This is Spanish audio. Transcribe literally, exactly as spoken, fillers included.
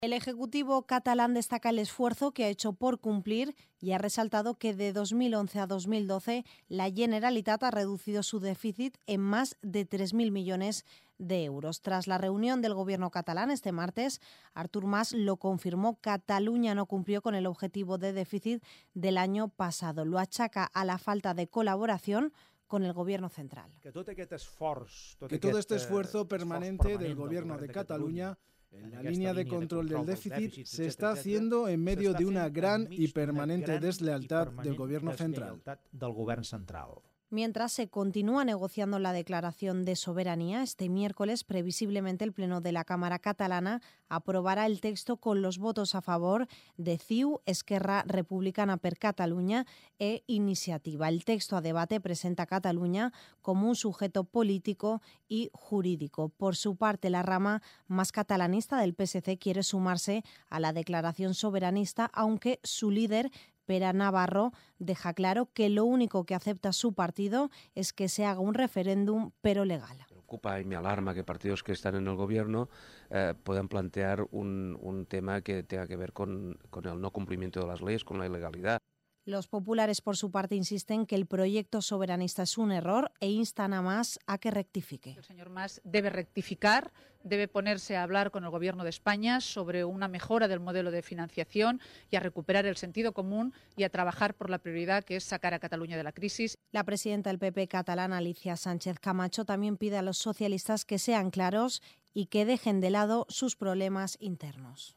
El Ejecutivo catalán destaca el esfuerzo que ha hecho por cumplir y ha resaltado que de dos mil once a dos mil doce la Generalitat ha reducido su déficit en más de tres mil millones de euros. Tras la reunión del Gobierno catalán este martes, Artur Mas lo confirmó: Cataluña no cumplió con el objetivo de déficit del año pasado. Lo achaca a la falta de colaboración con el Gobierno central. Que todo este esfuerzo, que todo este esfuerzo permanente del Gobierno de Cataluña en la línea de control del déficit se está haciendo en medio de una gran y permanente deslealtad del Gobierno central. Mientras se continúa negociando la declaración de soberanía, este miércoles previsiblemente el Pleno de la Cámara catalana aprobará el texto con los votos a favor de C I U, Esquerra Republicana per Catalunya e Iniciativa. El texto a debate presenta a Cataluña como un sujeto político y jurídico. Por su parte, la rama más catalanista del P S C quiere sumarse a la declaración soberanista, aunque su líder, Pere Navarro, deja claro que lo único que acepta su partido es que se haga un referéndum, pero legal. Me preocupa y me alarma que partidos que están en el gobierno eh, puedan plantear un, un tema que tenga que ver con, con el no cumplimiento de las leyes, con la ilegalidad. Los populares, por su parte, insisten que el proyecto soberanista es un error e instan a Mas a que rectifique. El señor Mas debe rectificar, debe ponerse a hablar con el Gobierno de España sobre una mejora del modelo de financiación y a recuperar el sentido común y a trabajar por la prioridad que es sacar a Cataluña de la crisis. La presidenta del P P catalán, Alicia Sánchez Camacho, también pide a los socialistas que sean claros y que dejen de lado sus problemas internos.